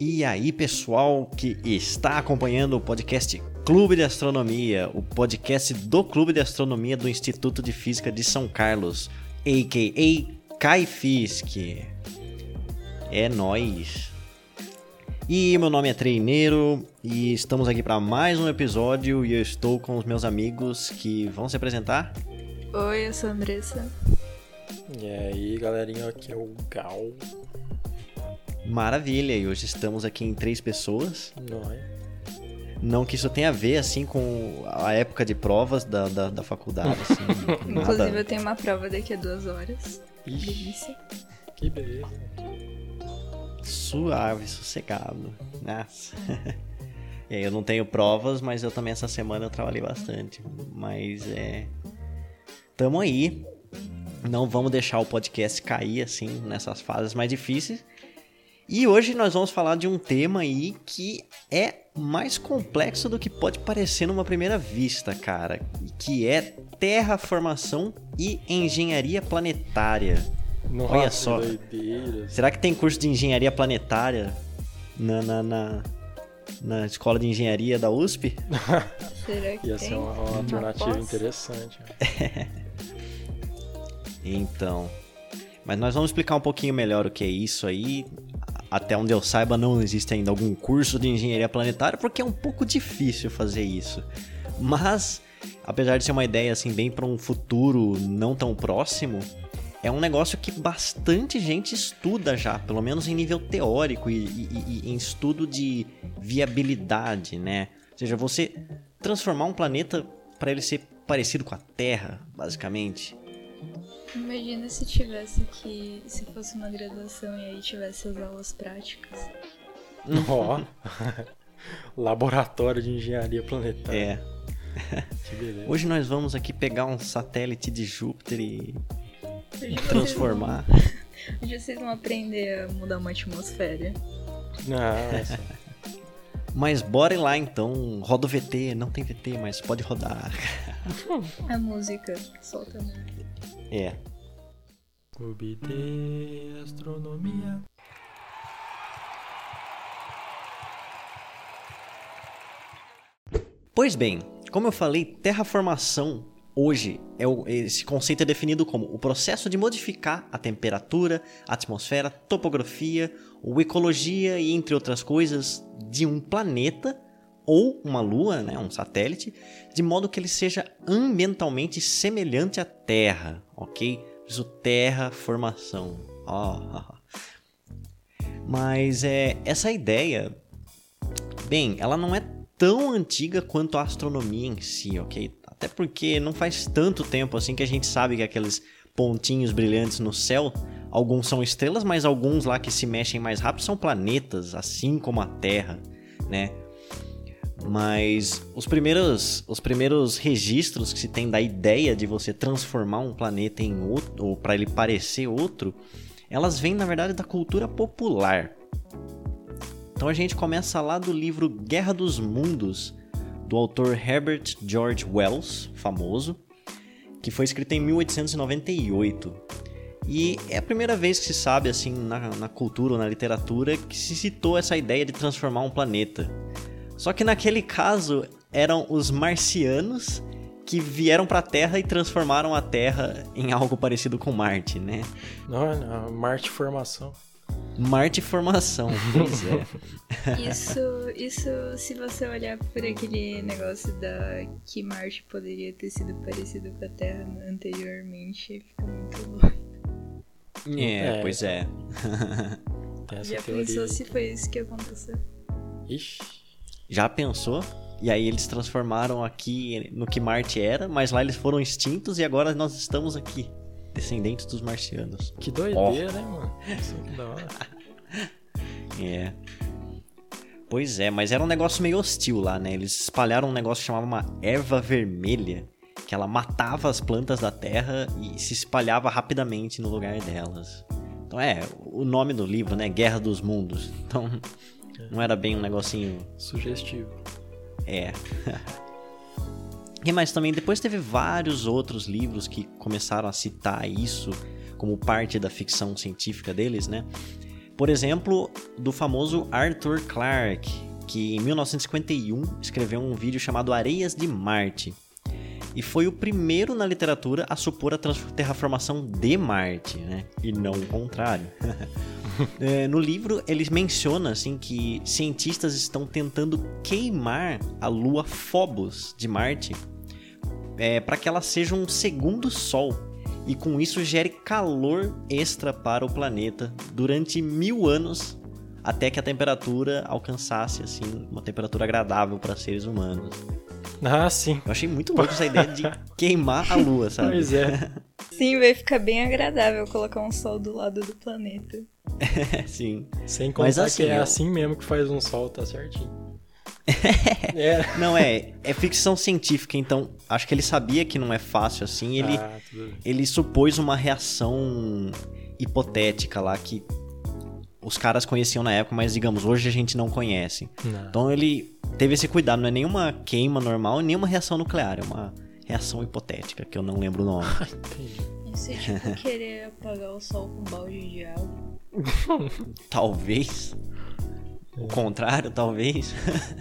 E aí, pessoal que está acompanhando o podcast Clube de Astronomia, o podcast do Clube de Astronomia do Instituto de Física de São Carlos, a.k.a. CAIFISC. É nóis! E meu nome é Treineiro e estamos aqui para mais um episódio e eu estou com os meus amigos que vão se apresentar. Oi, eu sou a Andressa. E aí, galerinha, aqui é o Gal. Maravilha, e hoje estamos aqui em 3 pessoas. Não que isso tenha a ver, assim, com a época de provas da faculdade, assim. Inclusive, eu tenho uma prova daqui a 2 horas. Ixi, Delícia. que beleza. Suave, sossegado. Nossa. E aí, eu não tenho provas, mas eu também essa semana eu trabalhei bastante. Mas tamo aí. Não vamos deixar o podcast cair, assim, nessas fases mais difíceis. E hoje nós vamos falar de um tema aí que é mais complexo do que pode parecer numa primeira vista, cara. Que é terraformação e engenharia planetária. Nossa, olha só. Doideira. Será que tem curso de engenharia planetária na escola de engenharia da USP? Será que Ia tem? ser uma alternativa Posso? interessante. Então, mas nós vamos explicar um pouquinho melhor o que é isso aí. Até onde eu saiba, não existe ainda algum curso de engenharia planetária, porque é um pouco difícil fazer isso. Mas, apesar de ser uma ideia assim bem para um futuro não tão próximo, é um negócio que bastante gente estuda já, pelo menos em nível teórico e em estudo de viabilidade, né? Ou seja, você transformar um planeta para ele ser parecido com a Terra, basicamente. Imagina se tivesse que... Se fosse uma graduação e aí tivesse as aulas práticas. Ó, laboratório de engenharia planetária. Que beleza. Hoje nós vamos aqui pegar um satélite de Júpiter e Hoje transformar. Hoje vocês vão aprender a mudar uma atmosfera. Nossa. Mas bora ir lá então. Roda o VT, não tem VT, mas pode rodar. A música solta, né? Clube de Astronomia. Pois bem, como eu falei, terraformação hoje esse conceito é definido como o processo de modificar a temperatura, a atmosfera, topografia ou ecologia e entre outras coisas de um planeta ou uma lua, né, um satélite, de modo que ele seja ambientalmente semelhante à Terra, ok? Isso, terraformação. Mas essa ideia, bem, ela não é tão antiga quanto a astronomia em si, ok? Até porque não faz tanto tempo assim que a gente sabe que aqueles pontinhos brilhantes no céu, alguns são estrelas, mas alguns lá que se mexem mais rápido são planetas, assim como a Terra, né? Mas os primeiros registros que se tem da ideia de você transformar um planeta em outro, ou para ele parecer outro, elas vêm na verdade da cultura popular. Então a gente começa lá do livro Guerra dos Mundos, do autor Herbert George Wells, famoso, que foi escrito em 1898. E é a primeira vez que se sabe, assim, na cultura ou na literatura, que se citou essa ideia de transformar um planeta. Só que naquele caso eram os marcianos que vieram para a Terra e transformaram a Terra em algo parecido com Marte, né? Não, Marte Formação. Marte Formação, pois é. Isso, se você olhar por aquele negócio que Marte poderia ter sido parecido com a Terra anteriormente, fica muito louco. Pois é. Tem essa Já teoria. pensou se foi isso que aconteceu? Ixi. Já pensou? E aí eles transformaram aqui no que Marte era, mas lá eles foram extintos e agora nós estamos aqui, descendentes dos marcianos. Que doideira, né, mano? Isso que da hora. Pois é, mas era um negócio meio hostil lá, né? Eles espalharam um negócio que chamava uma erva vermelha, que ela matava as plantas da terra e se espalhava rapidamente no lugar delas. Então o nome do livro, né? Guerra dos Mundos. Então não era bem um negocinho... Sugestivo. Mas também depois teve vários outros livros que começaram a citar isso como parte da ficção científica deles, né? Por exemplo, do famoso Arthur Clarke, que em 1951 escreveu um vídeo chamado Areias de Marte. E foi o primeiro na literatura a supor a terraformação de Marte, né? E não o contrário. No livro, ele menciona assim, que cientistas estão tentando queimar a lua Phobos de Marte para que ela seja um segundo Sol. E com isso gere calor extra para o planeta durante 1000 anos, até que a temperatura alcançasse assim, uma temperatura agradável para seres humanos. Ah, sim. Eu achei muito louco essa ideia de queimar a lua, sabe? Pois é. Sim, vai ficar bem agradável colocar um sol do lado do planeta. Sim. Sem contar Mas, assim, que é assim mesmo que faz um sol, tá certinho. Não, é ficção científica, então acho que ele sabia que não é fácil assim. Ele supôs uma reação hipotética lá que os caras conheciam na época, mas digamos, hoje a gente não conhece. Não. Então ele teve esse cuidado, não é nenhuma queima normal, nem uma reação nuclear, é uma reação hipotética, que eu não lembro o nome. Isso é tipo querer apagar o sol com um balde de água. Talvez. O contrário, talvez.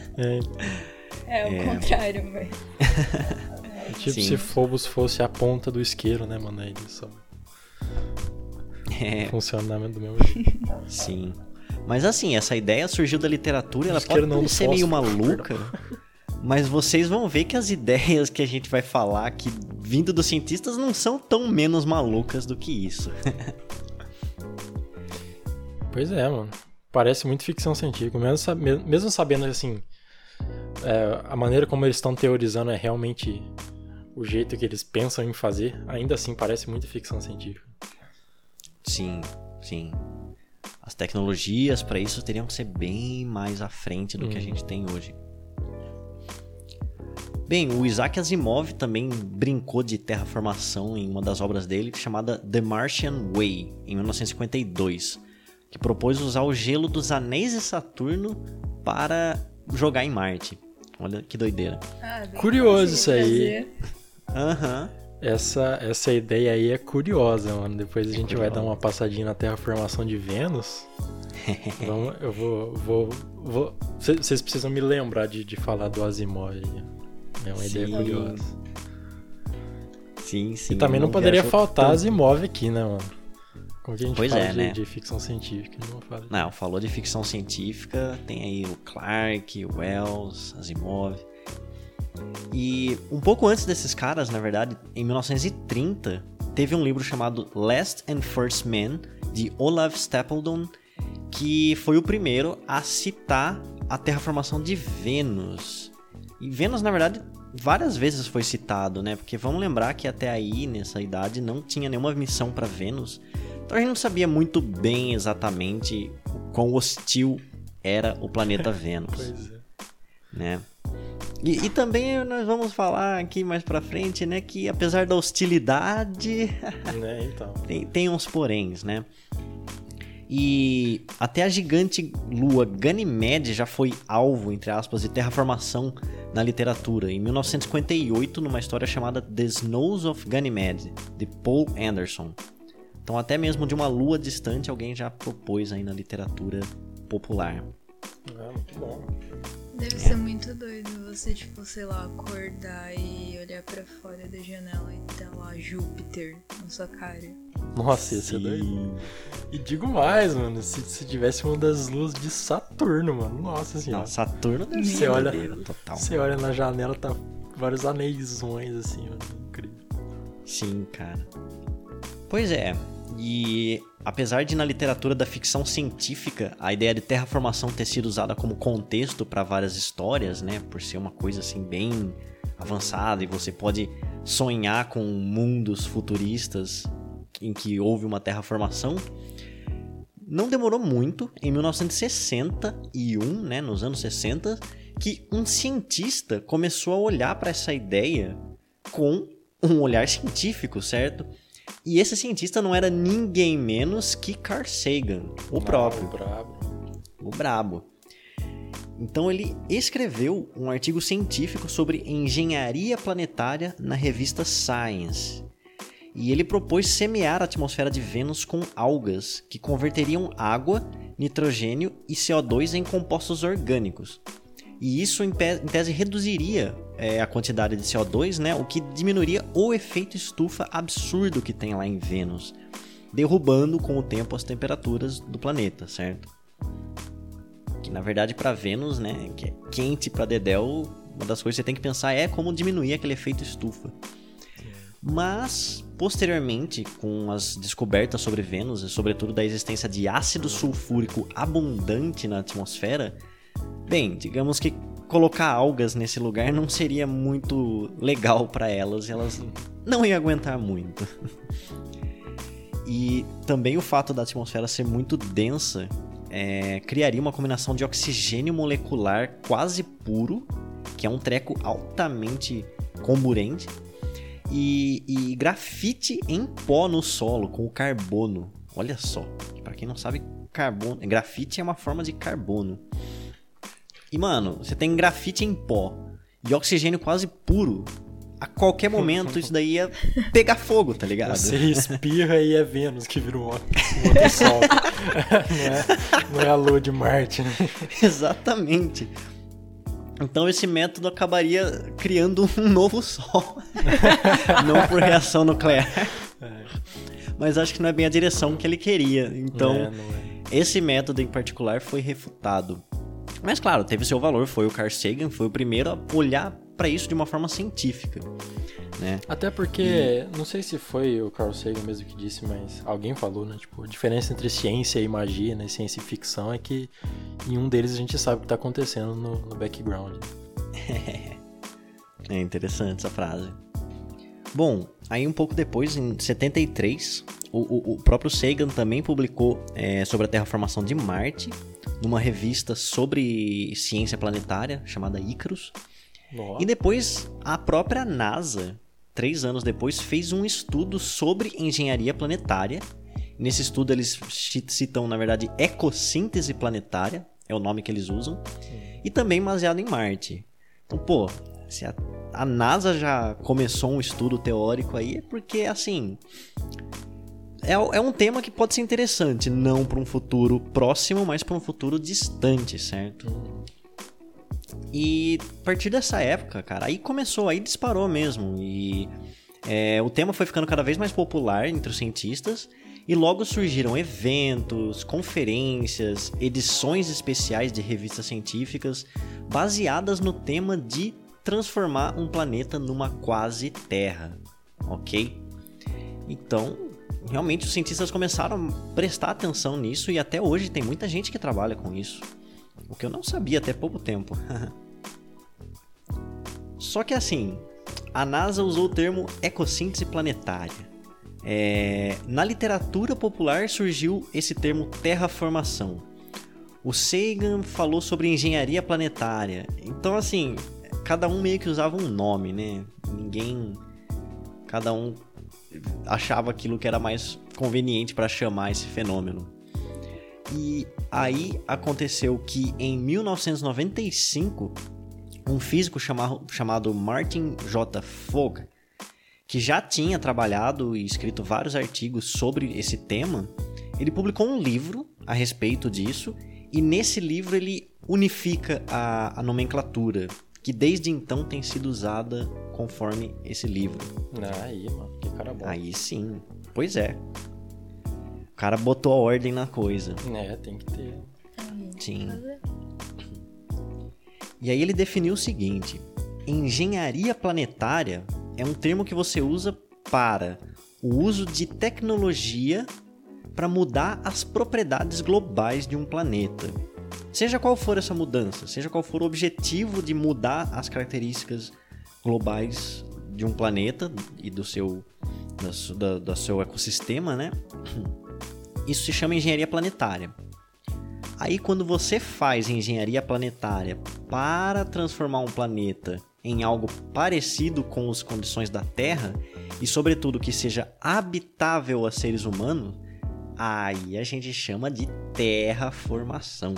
É o contrário, mas... Tipo, Sim. se Phobos fosse a ponta do isqueiro, né, mano? Aí só funcionamento do mesmo jeito. Sim. Mas assim, essa ideia surgiu da literatura, ela Isqueiro pode não, parecer meio maluca, mas vocês vão ver que as ideias que a gente vai falar aqui, vindo dos cientistas, não são tão menos malucas do que isso. Pois é, mano. Parece muito ficção científica. Mesmo sabendo, assim, a maneira como eles estão teorizando é realmente o jeito que eles pensam em fazer, ainda assim parece muito ficção científica. Sim, sim. As tecnologias para isso teriam que ser bem mais à frente do que a gente tem hoje. Bem, o Isaac Asimov também brincou de terraformação em uma das obras dele, chamada The Martian Way, em 1952, que propôs usar o gelo dos anéis de Saturno para jogar em Marte. Olha que doideira. Curioso isso aí. Aham. Essa ideia aí é curiosa, mano. Depois a gente vai dar uma passadinha na terraformação de Vênus. Eu vou... Vocês precisam me lembrar de falar do Asimov aí. É uma ideia curiosa. Sim, sim. E também não poderia faltar Asimov aqui, né, mano? Como que a gente fala de ficção científica? Não, falou de ficção científica, tem aí o Clarke, o Wells, Asimov. E um pouco antes desses caras, na verdade, em 1930, teve um livro chamado Last and First Man, de Olav Stapledon, que foi o primeiro a citar a terraformação de Vênus. E Vênus, na verdade, várias vezes foi citado, né? Porque vamos lembrar que até aí, nessa idade, não tinha nenhuma missão para Vênus. Então a gente não sabia muito bem exatamente o quão hostil era o planeta Vênus. Pois é. Né? E também nós vamos falar aqui mais pra frente, né, que apesar da hostilidade, né, então. tem uns poréns, né? E até a gigante lua Ganymede já foi alvo, entre aspas, de terraformação na literatura, em 1958, numa história chamada The Snows of Ganymede, de Paul Anderson. Então até mesmo de uma lua distante alguém já propôs aí na literatura popular. Muito bom. Deve ser muito doido você, tipo, sei lá, acordar e olhar pra fora da janela e tá lá Júpiter na sua cara. Nossa, ia ser doido. E digo mais, mano, se tivesse uma das luzes de Saturno, mano, nossa senhora. Não, Saturno deve ser total. Você olha na janela, tá vários anéisões assim, mano, incrível. Sim, cara. Pois é, e apesar de na literatura da ficção científica a ideia de terraformação ter sido usada como contexto para várias histórias, né, por ser uma coisa assim bem avançada e você pode sonhar com mundos futuristas em que houve uma terraformação, não demorou muito, em 1961, né, nos anos 60, que um cientista começou a olhar para essa ideia com um olhar científico, certo? E esse cientista não era ninguém menos que Carl Sagan, o próprio. O brabo. Então ele escreveu um artigo científico sobre engenharia planetária na revista Science. E ele propôs semear a atmosfera de Vênus com algas, que converteriam água, nitrogênio e CO2 em compostos orgânicos. E isso, em tese, reduziria a quantidade de CO2, né? O que diminuiria o efeito estufa absurdo que tem lá em Vênus, derrubando com o tempo as temperaturas do planeta, certo? Que na verdade para Vênus, né, que é quente para dedéu, uma das coisas que você tem que pensar é como diminuir aquele efeito estufa. Mas, posteriormente, com as descobertas sobre Vênus, e sobretudo da existência de ácido sulfúrico abundante na atmosfera, bem, digamos que colocar algas nesse lugar não seria muito legal para elas, e elas não iam aguentar muito. E também o fato da atmosfera ser muito densa criaria uma combinação de oxigênio molecular quase puro, que é um treco altamente comburente, e grafite em pó no solo com o carbono. Olha só, para quem não sabe, grafite é uma forma de carbono. E mano, você tem grafite em pó e oxigênio quase puro. A qualquer momento isso daí ia pegar fogo, tá ligado? Você espirra e é Vênus que vira um outro sol. Não é a lua de Marte, né? Exatamente. Então esse método acabaria criando um novo sol. Não por reação nuclear. Mas acho que não é bem a direção que ele queria. Então, não é. Esse método em particular foi refutado. Mas claro, teve seu valor. Foi o Carl Sagan, foi o primeiro a olhar para isso de uma forma científica, né? Até porque, não sei se foi o Carl Sagan mesmo que disse, mas alguém falou, né? Tipo, a diferença entre ciência e magia, né? Ciência e ficção é que em um deles a gente sabe o que tá acontecendo no background. É interessante essa frase. Bom, aí um pouco depois, em 73, o próprio Sagan também publicou sobre a terraformação de Marte, numa revista sobre ciência planetária, chamada Icarus. Nossa. E depois, a própria NASA, 3 anos depois, fez um estudo sobre engenharia planetária. Nesse estudo eles citam, na verdade, ecossíntese planetária, é o nome que eles usam, e também baseado em Marte. Então, pô, se a NASA já começou um estudo teórico aí, é porque, assim, é um tema que pode ser interessante, não para um futuro próximo, mas para um futuro distante, certo? E a partir dessa época, cara, aí disparou mesmo. E o tema foi ficando cada vez mais popular entre os cientistas. E logo surgiram eventos, conferências, edições especiais de revistas científicas baseadas no tema de transformar um planeta numa quase Terra, ok? Então, realmente os cientistas começaram a prestar atenção nisso e até hoje tem muita gente que trabalha com isso. O que eu não sabia até pouco tempo. Só que assim, a NASA usou o termo ecossíntese planetária. Na literatura popular surgiu esse termo terraformação. O Sagan falou sobre engenharia planetária. Então assim, cada um meio que usava um nome, né? Cada um achava aquilo que era mais conveniente para chamar esse fenômeno. E aí aconteceu que em 1995, um físico chamado Martin J. Fogg, que já tinha trabalhado e escrito vários artigos sobre esse tema, ele publicou um livro a respeito disso, e nesse livro ele unifica a nomenclatura, que desde então tem sido usada conforme esse livro. Aí, mano, que cara bom. Aí sim, pois é. O cara botou a ordem na coisa. Tem que ter. Sim. E aí ele definiu o seguinte: engenharia planetária é um termo que você usa para o uso de tecnologia para mudar as propriedades globais de um planeta. Seja qual for essa mudança, seja qual for o objetivo de mudar as características globais de um planeta e do seu ecossistema, né? Isso se chama engenharia planetária. Aí quando você faz engenharia planetária para transformar um planeta em algo parecido com as condições da Terra e sobretudo que seja habitável a seres humanos, aí a gente chama de terraformação.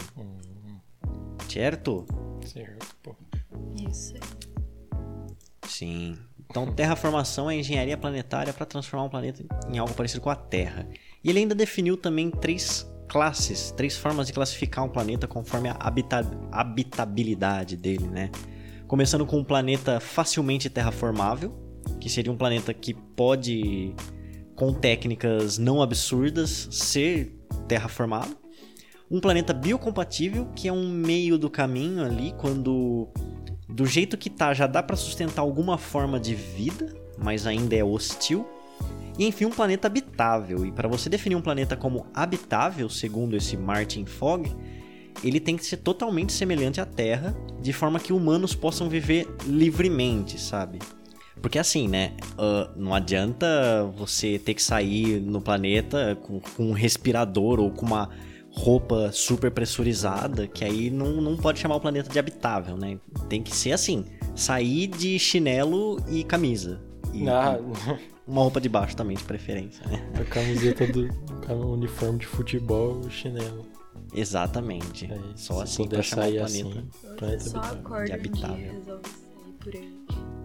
Certo? Certo, pô. Isso aí. Sim. Então, terraformação é engenharia planetária para transformar um planeta em algo parecido com a Terra. E ele ainda definiu também 3 classes, 3 formas de classificar um planeta conforme a habitabilidade dele, né? Começando com um planeta facilmente terraformável, que seria um planeta que pode, com técnicas não absurdas, ser terraformado. Um planeta biocompatível, que é um meio do caminho ali, quando do jeito que tá já dá para sustentar alguma forma de vida, mas ainda é hostil. E enfim, um planeta habitável. E para você definir um planeta como habitável, segundo esse Martin Fogg, ele tem que ser totalmente semelhante à Terra, de forma que humanos possam viver livremente, sabe? Porque assim, né, não adianta você ter que sair no planeta com um respirador ou com uma roupa super pressurizada, que aí não pode chamar o planeta de habitável, né? Tem que ser assim, sair de chinelo e camisa. E uma roupa de baixo também, de preferência, né? A camiseta do uniforme de futebol e o chinelo. Exatamente. Só assim pra chamar o planeta. Assim, planeta só acorda habitável. Um dia, resolve sair por aí.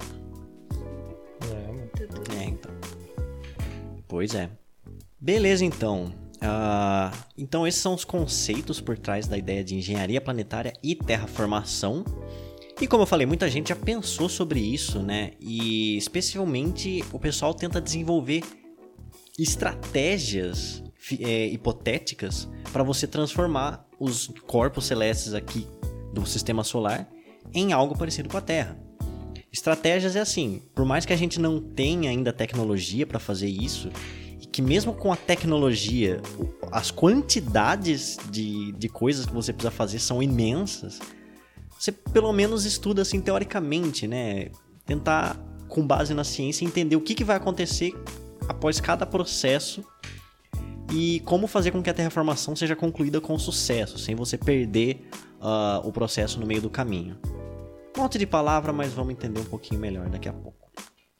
Então. Pois é. Beleza, então. Então esses são os conceitos por trás da ideia de engenharia planetária e terraformação. E como eu falei, muita gente já pensou sobre isso, né? E especialmente o pessoal tenta desenvolver estratégias hipotéticas para você transformar os corpos celestes aqui do sistema solar em algo parecido com a Terra. Estratégias é assim, por mais que a gente não tenha ainda tecnologia para fazer isso, e que mesmo com a tecnologia, as quantidades de coisas que você precisa fazer são imensas, você pelo menos estuda assim teoricamente, né? Tentar, com base na ciência, entender o que vai acontecer após cada processo e como fazer com que a terraformação seja concluída com sucesso, sem você perder o processo no meio do caminho. Um monte de palavra, mas vamos entender um pouquinho melhor daqui a pouco.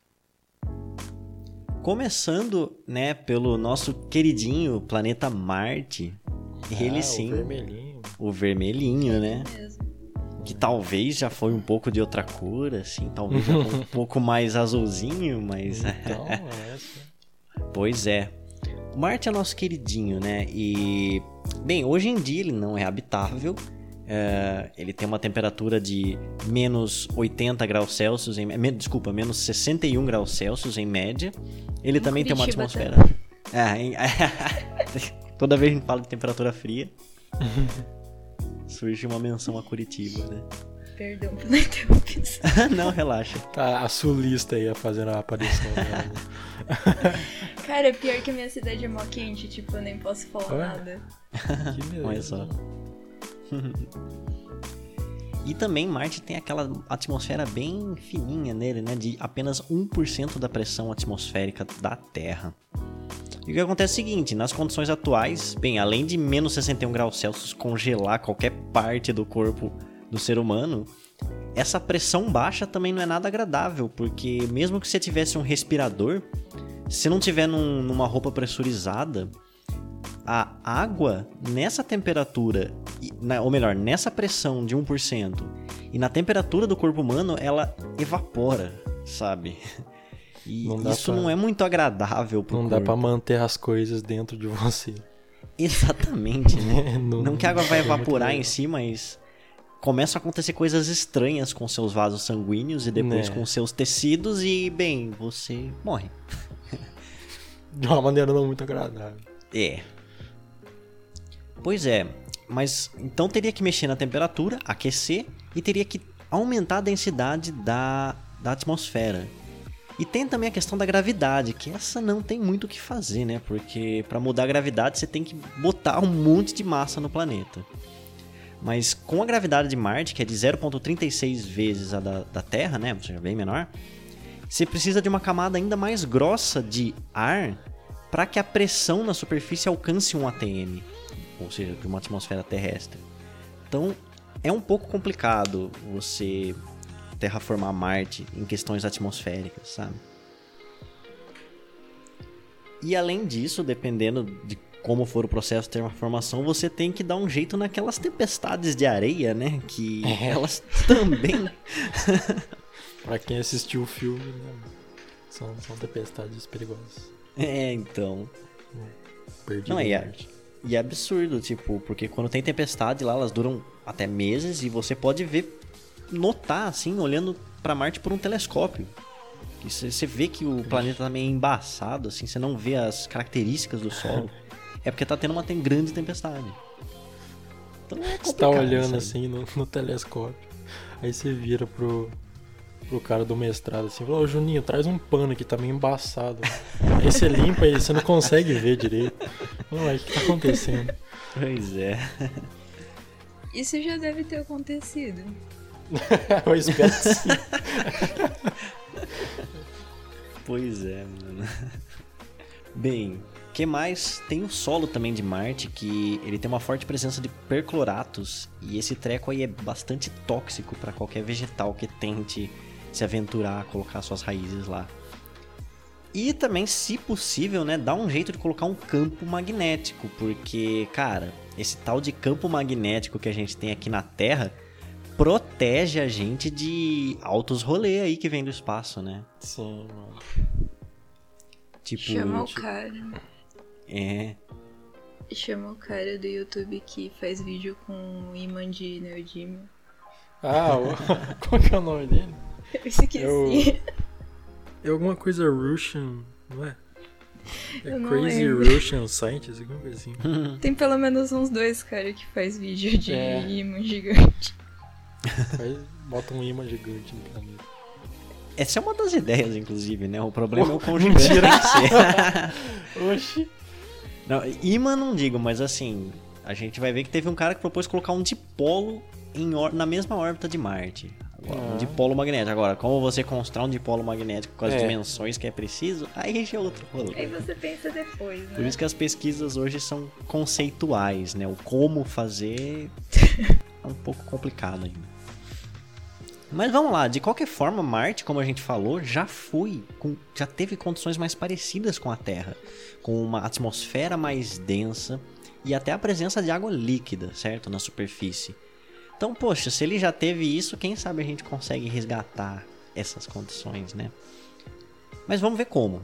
Começando, né, pelo nosso queridinho planeta Marte. Ele sim. O vermelhinho, né? Que talvez já foi um pouco de outra cor, assim, talvez já foi um pouco mais azulzinho, mas... Então, Pois é. Marte é nosso queridinho, né? E, bem, hoje em dia ele não é habitável. Ele tem uma temperatura de menos 80 graus Celsius, menos 61 graus Celsius em média. Ele também tem uma atmosfera... Toda vez que a gente fala de temperatura fria, surge uma menção a Curitiba, né? Perdão pela interrupção. Não, relaxa. Tá a sulista aí fazendo a aparição dela. Cara, pior que a minha cidade é mó quente, tipo, eu nem posso falar nada. Que beleza. Olha só. E também Marte tem aquela atmosfera bem fininha nele, né? De apenas 1% da pressão atmosférica da Terra. E o que acontece é o seguinte, nas condições atuais, bem, além de menos 61 graus Celsius congelar qualquer parte do corpo do ser humano, essa pressão baixa também não é nada agradável, porque mesmo que você tivesse um respirador, se não tiver numa roupa pressurizada, a água nessa temperatura, ou melhor, nessa pressão de 1%, e na temperatura do corpo humano, ela evapora, sabe? E isso não é muito agradável pro corpo. Não dá pra manter as coisas dentro de você. Exatamente, né? Não que a água vai evaporar em si, mas começam a acontecer coisas estranhas com seus vasos sanguíneos e depois com seus tecidos e, bem, você morre. De uma maneira não muito agradável. Pois é, mas então teria que mexer na temperatura, aquecer e teria que aumentar a densidade da atmosfera. E tem também a questão da gravidade, que essa não tem muito o que fazer, né? Porque para mudar a gravidade você tem que botar um monte de massa no planeta. Mas com a gravidade de Marte, que é de 0,36 vezes a da Terra, né? Ou seja, bem menor, você precisa de uma camada ainda mais grossa de ar para que a pressão na superfície alcance 1 atm, ou seja, de uma atmosfera terrestre. Então é um pouco complicado você terraformar Marte em questões atmosféricas, sabe? E além disso, dependendo de como for o processo de terraformação, você tem que dar um jeito naquelas tempestades de areia, né? Que elas também... Pra quem assistiu o filme, né? São tempestades perigosas. Então. Perdido. Não, e é absurdo, tipo, porque quando tem tempestade lá, elas duram até meses e você pode notar, assim, olhando pra Marte por um telescópio. Você vê que o planeta tá meio embaçado, assim, você não vê as características do solo. É porque tá tendo uma grande tempestade. Então é complicado. Você tá olhando sabe? assim no telescópio, aí você vira pro cara do mestrado assim, fala, ô Juninho, traz um pano aqui, tá meio embaçado. Aí você limpa e você não consegue ver direito. Ué, o que tá acontecendo? Pois é. Isso já deve ter acontecido. Eu espero que sim. Pois é, mano. Bem, o que mais? Tem o solo também de Marte, que ele tem uma forte presença de percloratos, e esse treco aí é bastante tóxico para qualquer vegetal que tente se aventurar a colocar suas raízes lá. E também, se possível, né, dá um jeito de colocar um campo magnético, porque, cara, esse tal de campo magnético que a gente tem aqui na Terra protege a gente de altos rolês aí que vem do espaço, né? Sim, mano. Tipo, Chama o cara. Chama o cara do YouTube que faz vídeo com imã de neodímio. Qual que é o nome dele? Eu esqueci. É alguma coisa Russian, não é? Eu não Crazy lembro. Russian Scientist, alguma coisa assim. Tem pelo menos uns 2 caras que faz vídeo de imã gigante. Bota um imã gigante no planeta. essa é uma das ideias, inclusive, né? O problema é o quão gigante tem que ser. Oxi. Não, imã não digo, mas assim, a gente vai ver que teve um cara que propôs colocar um dipolo na mesma órbita de Marte. Agora, um dipolo magnético. Agora, como você constrói um dipolo magnético com as dimensões que é preciso, aí já é outro rolê. Aí você pensa depois, né? Por isso que as pesquisas hoje são conceituais, né? O como fazer é um pouco complicado ainda. Mas vamos lá, de qualquer forma, Marte, como a gente falou, já teve condições mais parecidas com a Terra, com uma atmosfera mais densa e até a presença de água líquida, certo? Na superfície. Então, poxa, se ele já teve isso, quem sabe a gente consegue resgatar essas condições, né? Mas vamos ver como.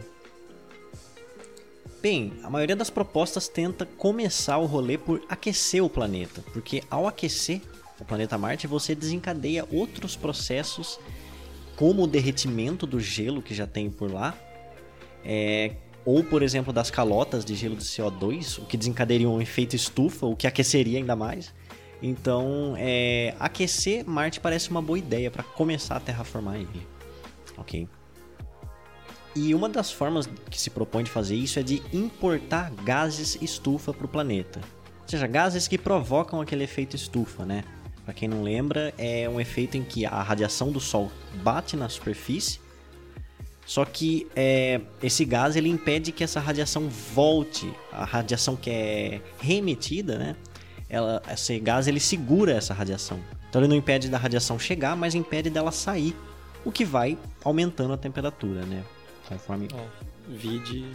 Bem, a maioria das propostas tenta começar o rolê por aquecer o planeta, porque ao aquecer o planeta Marte, você desencadeia outros processos, como o derretimento do gelo que já tem por lá, ou, por exemplo, das calotas de gelo de CO2, o que desencadearia um efeito estufa, o que aqueceria ainda mais. Então, aquecer Marte parece uma boa ideia para começar a terraformar ele. Ok? E uma das formas que se propõe de fazer isso é de importar gases estufa para o planeta. Ou seja, gases que provocam aquele efeito estufa, né? Para quem não lembra, é um efeito em que a radiação do Sol bate na superfície, só que esse gás ele impede que essa radiação volte, a radiação que é reemitida, né? Esse gás ele segura essa radiação. Então ele não impede da radiação chegar, mas impede dela sair, o que vai aumentando a temperatura, né? Conforme Vide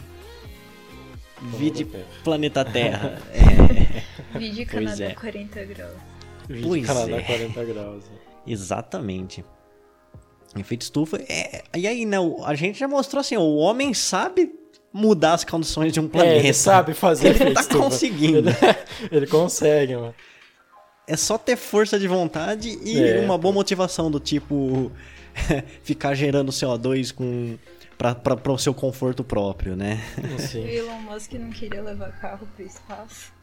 planeta Terra. Vídeo Canadá 40 graus. Vide Canadá 40 graus. Exatamente. Efeito estufa. E aí, né? A gente já mostrou assim, o homem sabe mudar as condições de um planeta. Ele sabe fazer ele efeito tá estufa. conseguindo. Ele consegue, mano. É só ter força de vontade e uma boa motivação do tipo ficar gerando CO2 para o seu conforto próprio, né? Sim. O Elon Musk não queria levar carro pro espaço.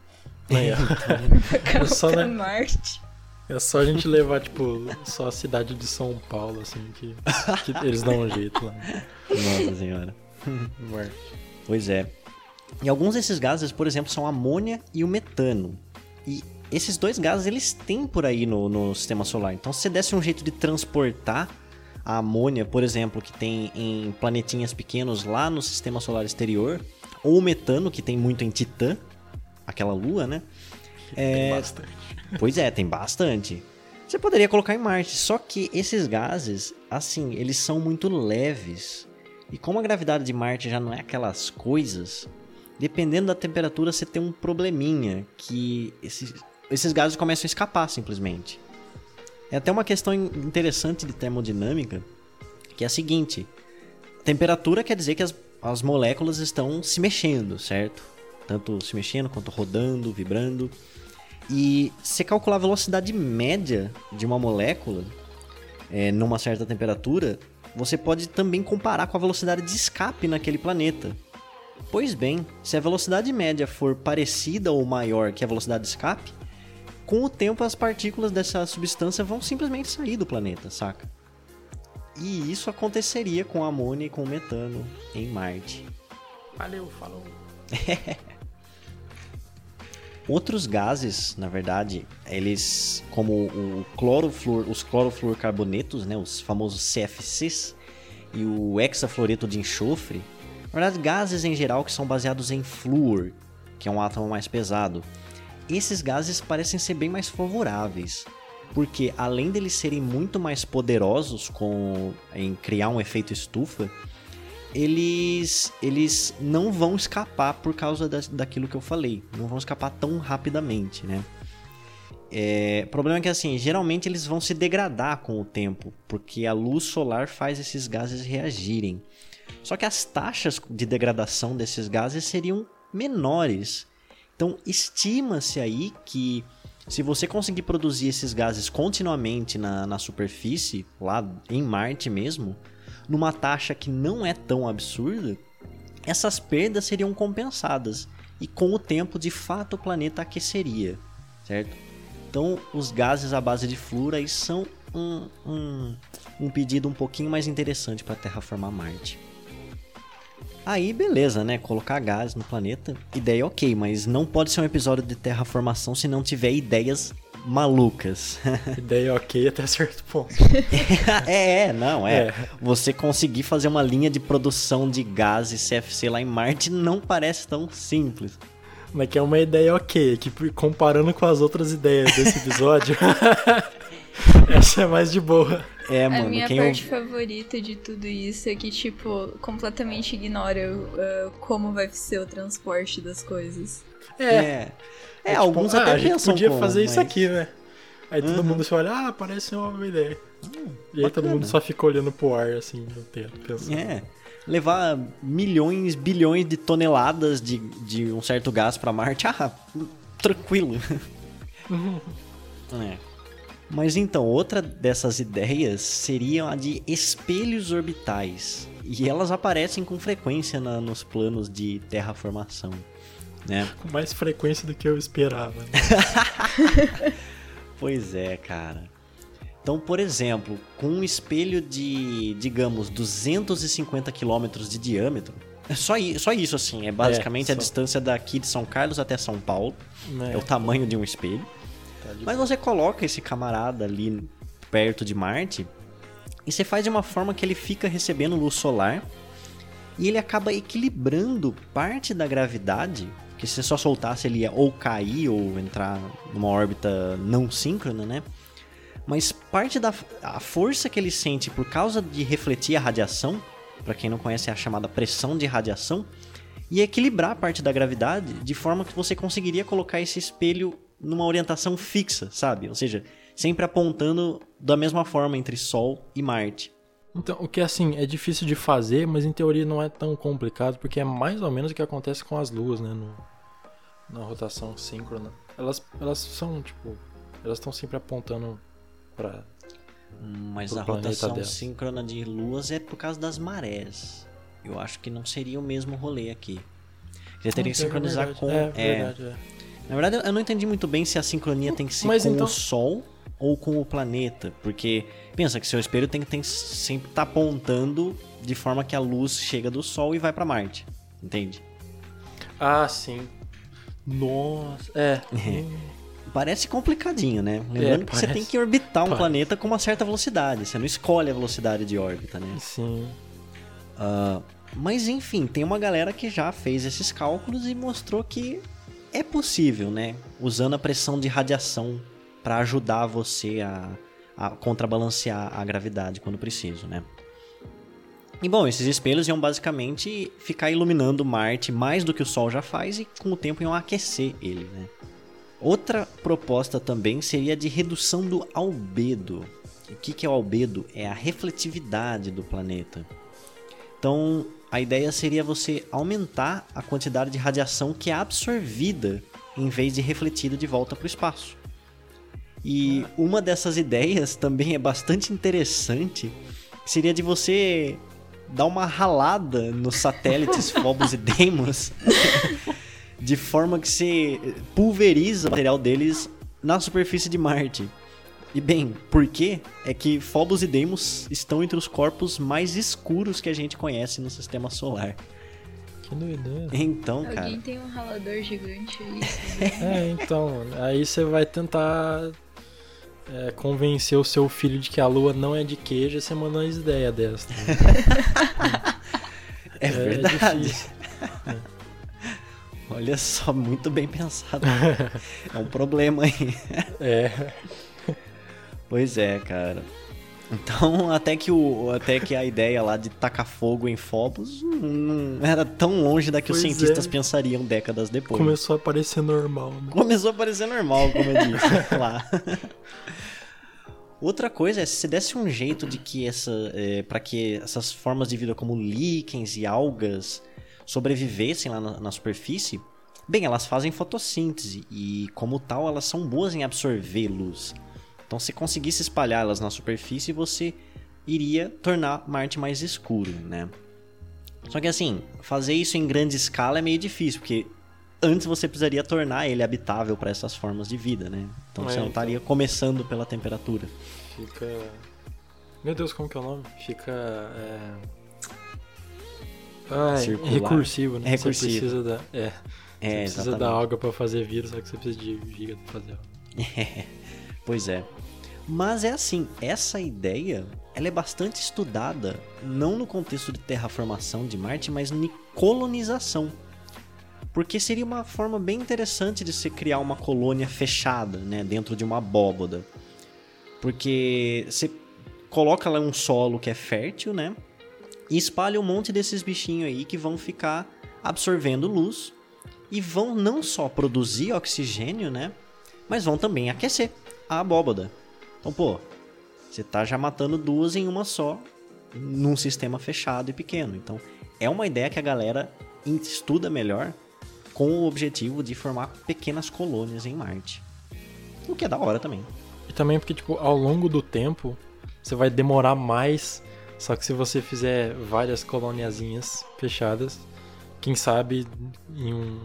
É só, pra Marte. É só a gente levar, tipo, só a cidade de São Paulo, assim, que eles dão um jeito lá. Nossa senhora. Pois é. E alguns desses gases, por exemplo, são a amônia e o metano. E esses dois gases, eles têm por aí no sistema solar. Então, se você desse um jeito de transportar a amônia, por exemplo, que tem em planetinhas pequenos lá no sistema solar exterior, ou o metano, que tem muito em Titã, aquela lua, né? Tem bastante. Pois é, tem bastante. Você poderia colocar em Marte, só que esses gases, assim, eles são muito leves. E como a gravidade de Marte já não é aquelas coisas, dependendo da temperatura você tem um probleminha, que esses gases começam a escapar simplesmente. É até uma questão interessante de termodinâmica, que é a seguinte: temperatura quer dizer que as moléculas estão se mexendo, certo? Tanto se mexendo quanto rodando, vibrando. E se calcular a velocidade média de uma molécula numa certa temperatura, você pode também comparar com a velocidade de escape naquele planeta. Pois bem, se a velocidade média for parecida ou maior que a velocidade de escape, com o tempo as partículas dessa substância vão simplesmente sair do planeta, saca? E isso aconteceria com a amônia e com o metano em Marte. Valeu, falou. Outros gases, na verdade, eles, como os clorofluorcarbonetos, né, os famosos CFCs, e o hexafluoreto de enxofre, na verdade, gases em geral que são baseados em flúor, que é um átomo mais pesado, esses gases parecem ser bem mais favoráveis, porque além deles serem muito mais poderosos em criar um efeito estufa, eles não vão escapar por causa daquilo que eu falei. Não vão escapar tão rapidamente, né? O problema é que, assim, geralmente eles vão se degradar com o tempo, porque a luz solar faz esses gases reagirem. Só que as taxas de degradação desses gases seriam menores. Então, estima-se aí que se você conseguir produzir esses gases continuamente na superfície, lá em Marte mesmo, numa taxa que não é tão absurda, essas perdas seriam compensadas e com o tempo, de fato, o planeta aqueceria, certo? Então, os gases à base de flúor aí são um pedido um pouquinho mais interessante para terraformar Marte. Aí, beleza, né? Colocar gás no planeta, ideia ok, mas não pode ser um episódio de terraformação se não tiver ideias malucas. Ideia ok até certo ponto. Você conseguir fazer uma linha de produção de gases CFC lá em Marte não parece tão simples. Mas que é uma ideia ok, que comparando com as outras ideias desse episódio, essa é mais de boa. Mano, a minha parte favorita de tudo isso é que, tipo, completamente ignora como vai ser o transporte das coisas. Alguns até a gente pensam podia fazer isso aqui, né? Aí todo mundo se olha, parece uma boa ideia. E aí bacana. todo mundo só fica olhando pro ar, assim, no tempo, pensando. Levar milhões, bilhões de toneladas de um certo gás pra Marte, tranquilo. Mas então, outra dessas ideias seria a de espelhos orbitais. E elas aparecem com frequência nos planos de terraformação, né? Com mais frequência do que eu esperava. Pois é, cara. Então, por exemplo, com um espelho de, digamos, 250 km de diâmetro, só isso, assim, é basicamente a distância daqui de São Carlos até São Paulo. É o tamanho de um espelho. Mas você coloca esse camarada ali perto de Marte e você faz de uma forma que ele fica recebendo luz solar e ele acaba equilibrando parte da gravidade, que se você só soltasse ele ia ou cair ou entrar numa órbita não síncrona, né? Mas parte da força que ele sente por causa de refletir a radiação, para quem não conhece é a chamada pressão de radiação, e equilibrar parte da gravidade de forma que você conseguiria colocar esse espelho numa orientação fixa, sabe? Ou seja, sempre apontando da mesma forma entre Sol e Marte. Então, o que assim, é difícil de fazer, mas em teoria não é tão complicado, porque é mais ou menos o que acontece com as luas, né? Na rotação síncrona. Elas são, tipo, elas estão sempre apontando para. Mas a rotação síncrona de luas é por causa das marés. Eu acho que não seria o mesmo rolê aqui. Você teria que sincronizar com... verdade. Na verdade, eu não entendi muito bem se a sincronia tem que ser com o Sol ou com o planeta. Porque, pensa que seu espelho tem que sempre estar apontando de forma que a luz chega do Sol e vai para Marte. Entende? Ah, sim. Nossa, Parece complicadinho, né? Lembrando que você tem que orbitar um planeta com uma certa velocidade. Você não escolhe a velocidade de órbita, né? Sim. Mas, enfim, tem uma galera que já fez esses cálculos e mostrou que é possível, né? Usando a pressão de radiação para ajudar você a contrabalancear a gravidade quando preciso, né? E bom, esses espelhos iam basicamente ficar iluminando Marte mais do que o Sol já faz e com o tempo iam aquecer ele, né? Outra proposta também seria de redução do albedo. O que é o albedo? É a refletividade do planeta. Então, a ideia seria você aumentar a quantidade de radiação que é absorvida em vez de refletida de volta para o espaço. E uma dessas ideias também é bastante interessante, seria de você dar uma ralada nos satélites Phobos e Deimos, de forma que você pulveriza o material deles na superfície de Marte. E bem, por quê? É que Phobos e Deimos estão entre os corpos mais escuros que a gente conhece no sistema solar. Que doideira. Então, Alguém cara... tem um ralador gigante aí. Então, aí você vai tentar convencer o seu filho de que a lua não é de queijo e você manda uma ideia dessa. É verdade. difícil. Olha só, muito bem pensado. É um problema aí. Pois é, cara. Então, até que a ideia lá de tacar fogo em Phobos não era tão longe da que os cientistas pensariam décadas depois. Começou a parecer normal. Né? Começou a parecer normal, como eu disse lá. Outra coisa é, se você desse um jeito de que para que essas formas de vida como líquens e algas sobrevivessem lá na superfície, bem, elas fazem fotossíntese e, como tal, elas são boas em absorver luz. Então, se conseguisse espalhar elas na superfície, você iria tornar Marte mais escuro, né? Só que assim, fazer isso em grande escala é meio difícil, porque antes você precisaria tornar ele habitável para essas formas de vida, né? Então você não estaria começando pela temperatura. Fica... Meu Deus, como que é o nome? Fica... Circular. Recursivo, né? É recursivo. Você precisa da... você precisa exatamente. da alga para fazer vírus, só que você precisa de giga para fazer alga. Pois é. Mas é assim, essa ideia, ela é bastante estudada, não no contexto de terraformação de Marte, mas em colonização. Porque seria uma forma bem interessante de se criar uma colônia fechada, né, dentro de uma abóboda. Porque você coloca lá um solo que é fértil, né, e espalha um monte desses bichinhos aí que vão ficar absorvendo luz e vão não só produzir oxigênio, né, mas vão também aquecer a abóboda. Então, pô, você tá já matando duas em uma só, num sistema fechado e pequeno. Então, é uma ideia que a galera estuda melhor com o objetivo de formar pequenas colônias em Marte. O que é da hora também. E também porque, tipo, ao longo do tempo, você vai demorar mais, só que se você fizer várias coloniazinhas fechadas, quem sabe em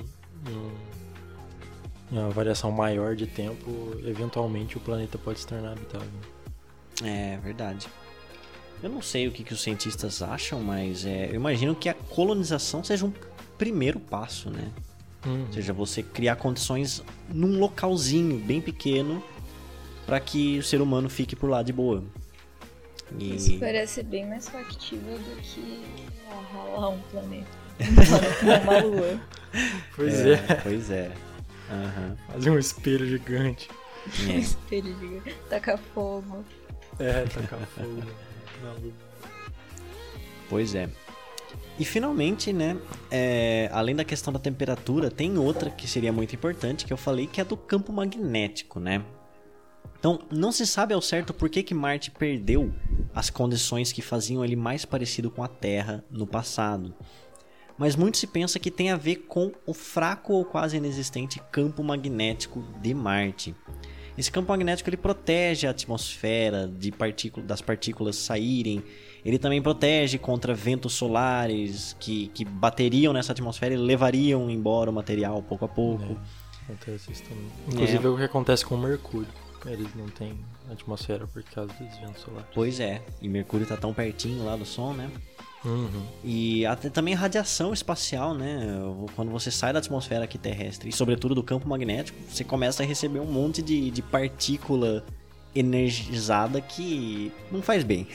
uma variação maior de tempo, eventualmente o planeta pode se tornar habitável. É verdade. Eu não sei o que os cientistas acham, mas eu imagino que a colonização seja um primeiro passo, né? Ou seja, você criar condições num localzinho bem pequeno para que o ser humano fique por lá de boa. Isso parece bem mais factível do que ralar um planeta. Uma lua. Pois é. Uhum. Fazer um espelho gigante. Um espelho gigante. Tacar fogo. Tacar fogo na lua. Pois é. E finalmente, né, além da questão da temperatura, tem outra que seria muito importante, que eu falei, que é do campo magnético, né? Então, não se sabe ao certo por que Marte perdeu as condições que faziam ele mais parecido com a Terra no passado. Mas muito se pensa que tem a ver com o fraco ou quase inexistente campo magnético de Marte. Esse campo magnético ele protege a atmosfera das partículas saírem. Ele também protege contra ventos solares que bateriam nessa atmosfera e levariam embora o material pouco a pouco. Acontece isso também. Inclusive é o que acontece com o Mercúrio. Eles não têm atmosfera por causa dos ventos solares. Pois é, e Mercúrio está tão pertinho lá do Sol, né? Uhum. E até também radiação espacial, né? Quando você sai da atmosfera aqui terrestre e sobretudo do campo magnético, você começa a receber um monte de partícula energizada que não faz bem.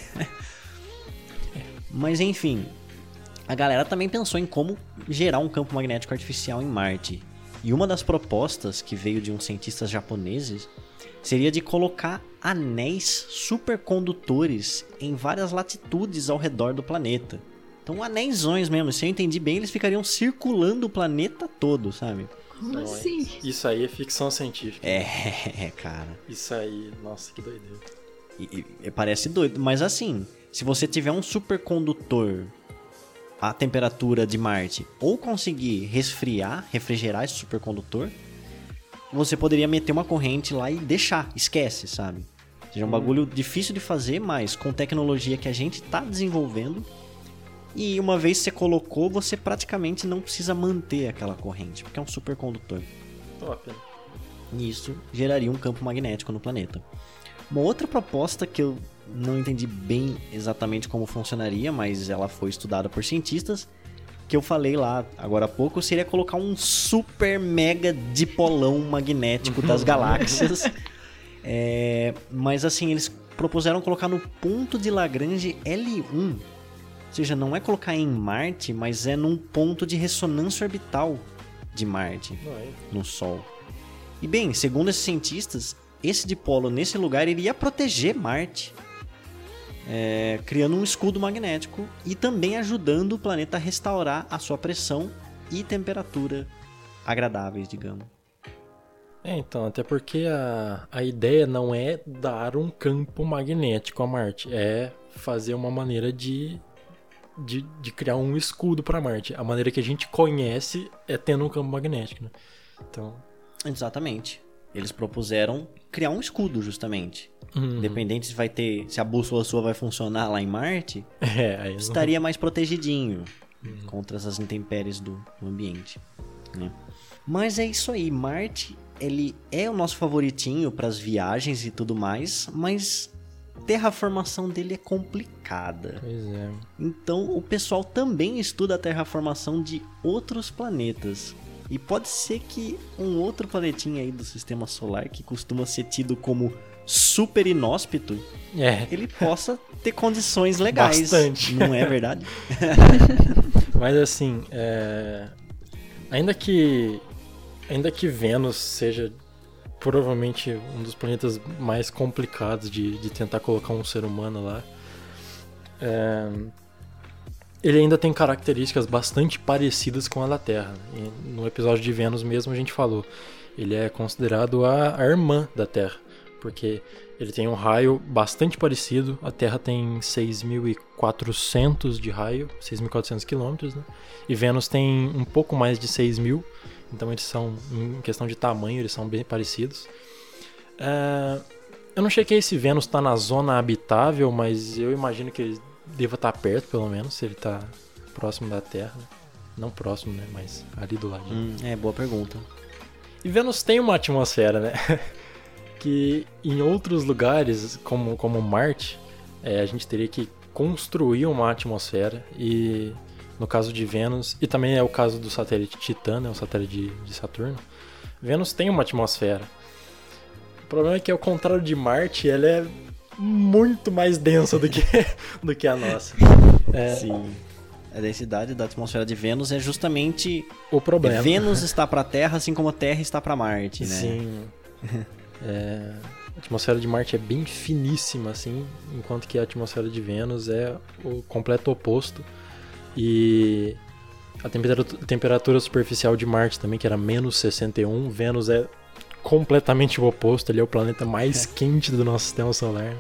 Mas enfim, a galera também pensou em como gerar um campo magnético artificial em Marte. E uma das propostas que veio de uns cientistas japoneses seria de colocar anéis supercondutores em várias latitudes ao redor do planeta. Então, anéisões mesmo, se eu entendi bem, eles ficariam circulando o planeta todo, sabe? Como assim? Isso aí é ficção científica. Cara. Isso aí, nossa, que doideira. E parece doido, mas assim, se você tiver um supercondutor a temperatura de Marte ou conseguir refrigerar esse supercondutor, você poderia meter uma corrente lá e deixar, esquece, sabe? Ou seja, um bagulho difícil de fazer, mas com tecnologia que a gente tá desenvolvendo. E uma vez que você colocou, você praticamente não precisa manter aquela corrente, porque é um supercondutor. Top. E isso geraria um campo magnético no planeta. Uma outra proposta que eu não entendi bem exatamente como funcionaria, mas ela foi estudada por cientistas, que eu falei lá agora há pouco, seria colocar um super mega dipolão magnético das galáxias. Mas assim, eles propuseram colocar no ponto de Lagrange L1. Ou seja, não é colocar em Marte, mas é num ponto de ressonância orbital de Marte, no Sol. E bem, segundo esses cientistas, esse dipolo nesse lugar iria proteger Marte, criando um escudo magnético e também ajudando o planeta a restaurar a sua pressão e temperatura agradáveis, digamos. Então, até porque a ideia não é dar um campo magnético a Marte, é fazer uma maneira de criar um escudo para Marte. A maneira que a gente conhece é tendo um campo magnético, né? Então... Exatamente. Eles propuseram criar um escudo, justamente. Independente se a bússola sua vai funcionar lá em Marte, aí estaria mais protegidinho contra essas intempéries do ambiente, né? Mas é isso aí. Marte, ele é o nosso favoritinho para as viagens e tudo mais, mas a terraformação dele é complicada. Pois é. Então o pessoal também estuda a terraformação de outros planetas. E pode ser que um outro planetinha aí do sistema solar, que costuma ser tido como super inóspito, ele possa ter condições legais. Bastante. Não é verdade? Mas assim, ainda que Vênus seja provavelmente um dos planetas mais complicados de tentar colocar um ser humano lá, ele ainda tem características bastante parecidas com a da Terra. E no episódio de Vênus mesmo a gente falou, ele é considerado a irmã da Terra, porque ele tem um raio bastante parecido. A Terra tem 6.400 de raio, 6.400 quilômetros, né? E Vênus tem um pouco mais de 6.000, então eles são, em questão de tamanho, eles são bem parecidos. Eu não chequei se Vênus está na zona habitável, mas eu imagino que ele deva estar perto, pelo menos, se ele está próximo da Terra. Não próximo, né? Mas ali do ladinho. Boa pergunta. E Vênus tem uma atmosfera, né? Que em outros lugares, como Marte, a gente teria que construir uma atmosfera. E no caso de Vênus, e também é o caso do satélite Titã, né? O satélite de Saturno, Vênus tem uma atmosfera. O problema é que, ao contrário de Marte, ela é muito mais densa do que a nossa. Sim. A densidade da atmosfera de Vênus é justamente o problema. Vênus está para a Terra, assim como a Terra está para Marte, né? Sim. A atmosfera de Marte é bem finíssima, assim, enquanto que a atmosfera de Vênus é o completo oposto. E a temperatura superficial de Marte também, que era menos 61, Vênus é completamente o oposto. Ele é o planeta mais quente do nosso sistema solar.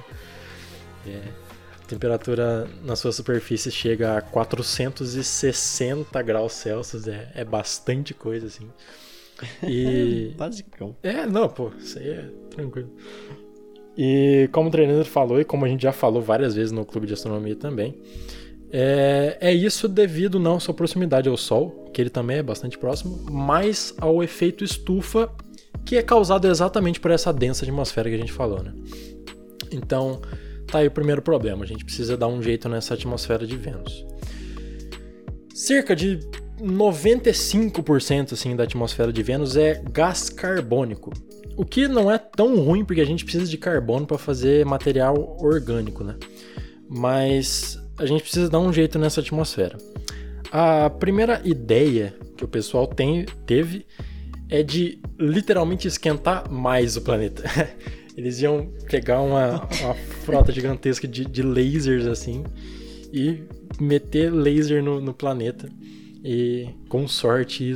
A temperatura na sua superfície chega a 460 graus Celsius. É bastante coisa, assim. E... basicão. Isso aí é tranquilo. E como o treinador falou, e como a gente já falou várias vezes no Clube de Astronomia também, é isso devido não à sua proximidade ao Sol, que ele também é bastante próximo, mas ao efeito estufa, que é causado exatamente por essa densa atmosfera que a gente falou, né? Então, tá aí o primeiro problema. A gente precisa dar um jeito nessa atmosfera de Vênus. Cerca de 95% assim, da atmosfera de Vênus é gás carbônico. O que não é tão ruim, porque a gente precisa de carbono para fazer material orgânico, né? Mas a gente precisa dar um jeito nessa atmosfera. A primeira ideia que o pessoal teve é de literalmente esquentar mais o planeta. Eles iam pegar uma frota gigantesca de lasers assim e meter laser no planeta. E com sorte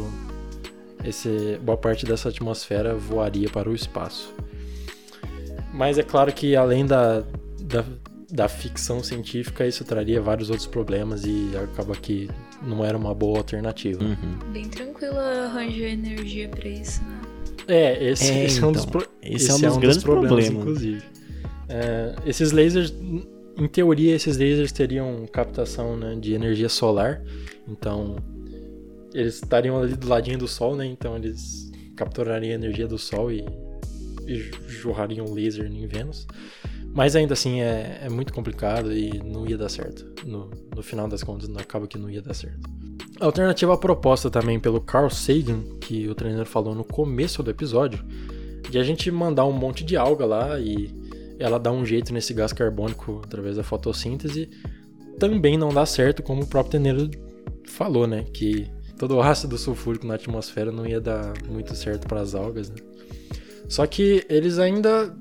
boa parte dessa atmosfera voaria para o espaço. Mas é claro que além da ficção científica, isso traria vários outros problemas e acaba que não era uma boa alternativa. Bem tranquilo arranjar energia pra isso, né? Esse é um dos grandes problemas, inclusive. Esses lasers, em teoria, teriam captação, né, de energia solar. Então, eles estariam ali do ladinho do Sol, né? Então, eles capturariam a energia do Sol e jorrariam laser em Vênus. Mas ainda assim é muito complicado e não ia dar certo. No final das contas, acaba que não ia dar certo. A alternativa proposta também pelo Carl Sagan, que o treinador falou no começo do episódio, de a gente mandar um monte de alga lá e ela dá um jeito nesse gás carbônico através da fotossíntese, também não dá certo, como o próprio Tenero falou, né? Que todo o ácido sulfúrico na atmosfera não ia dar muito certo para as algas, né? Só que eles ainda,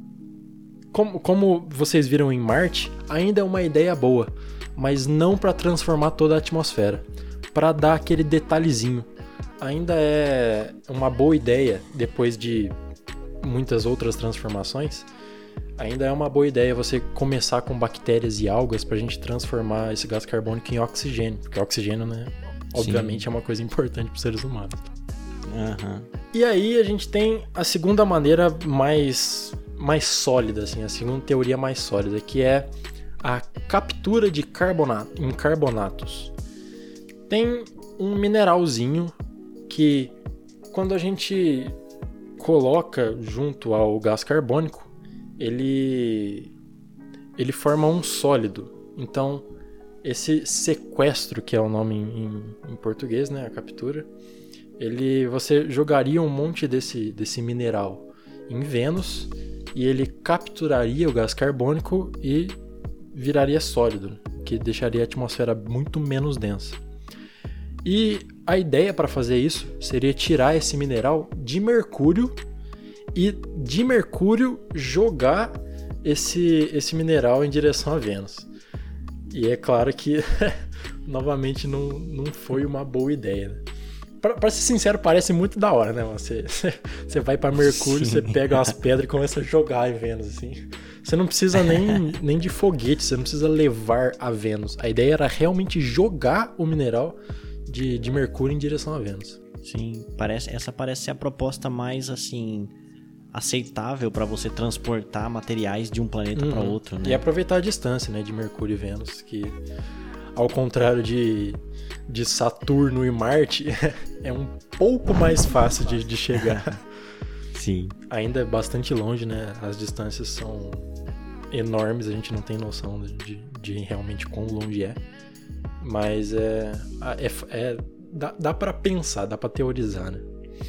como vocês viram em Marte, ainda é uma ideia boa, mas não para transformar toda a atmosfera, para dar aquele detalhezinho. Ainda é uma boa ideia, depois de muitas outras transformações, ainda é uma boa ideia você começar com bactérias e algas para a gente transformar esse gás carbônico em oxigênio, porque o oxigênio, né, obviamente, é uma coisa importante para os seres humanos. E aí a gente tem a segunda maneira mais sólida, assim, a segunda teoria mais sólida, que é a captura de carbonato em carbonatos. Tem um mineralzinho que, quando a gente coloca junto ao gás carbônico, ele forma um sólido. Então, esse sequestro, que é o nome em português, né, a captura, você jogaria um monte desse mineral em Vênus e ele capturaria o gás carbônico e viraria sólido, que deixaria a atmosfera muito menos densa. E a ideia para fazer isso seria tirar esse mineral de Mercúrio e de Mercúrio jogar esse mineral em direção a Vênus. E é claro que, novamente, não foi uma boa ideia, né? Pra ser sincero, parece muito da hora, né? Você vai pra Mercúrio, você pega umas pedras e começa a jogar em Vênus, assim. Você não precisa nem de foguete, você não precisa levar a Vênus. A ideia era realmente jogar o mineral de Mercúrio em direção a Vênus. Sim, essa parece ser a proposta mais, assim, aceitável para você transportar materiais de um planeta para outro, né? E aproveitar a distância, né, de Mercúrio e Vênus, que, ao contrário de Saturno e Marte, é um pouco mais fácil de chegar. Sim. Ainda é bastante longe, né? As distâncias são enormes, a gente não tem noção de realmente quão longe é. Mas dá pra pensar, dá pra teorizar, né?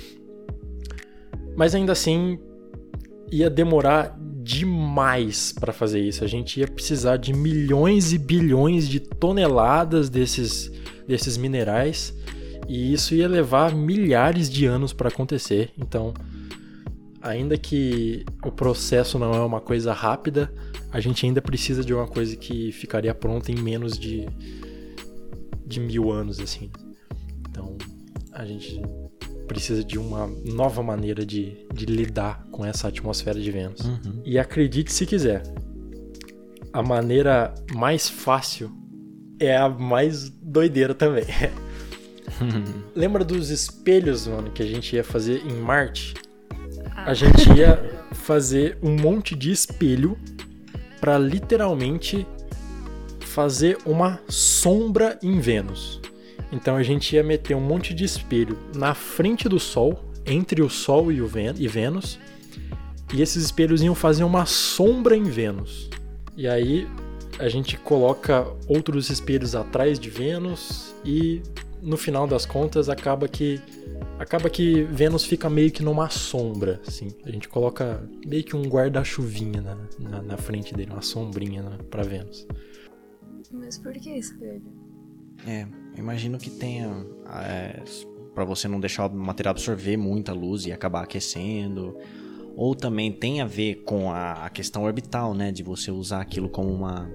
Mas ainda assim, ia demorar demais para fazer isso. A gente ia precisar de milhões e bilhões de toneladas desses minerais, e isso ia levar milhares de anos para acontecer. Então, ainda que o processo não é uma coisa rápida, a gente ainda precisa de uma coisa que ficaria pronta em menos de 1000 anos, assim. Então, a gente precisa de uma nova maneira de lidar com essa atmosfera de Vênus. E acredite se quiser, a maneira mais fácil é a mais doideira também. Lembra dos espelhos, mano, que a gente ia fazer em Marte? A gente ia fazer um monte de espelho para literalmente fazer uma sombra em Vênus. Então a gente ia meter um monte de espelho na frente do Sol, entre o Sol e Vênus, e esses espelhos iam fazer uma sombra em Vênus. E aí a gente coloca outros espelhos atrás de Vênus e, no final das contas, acaba que Vênus fica meio que numa sombra, assim. A gente coloca meio que um guarda-chuvinha na frente dele, uma sombrinha, né, pra Vênus. Mas por que espelho? Imagino que tenha para você não deixar o material absorver muita luz e acabar aquecendo, ou também tem a ver com a questão orbital, né, de você usar aquilo como uma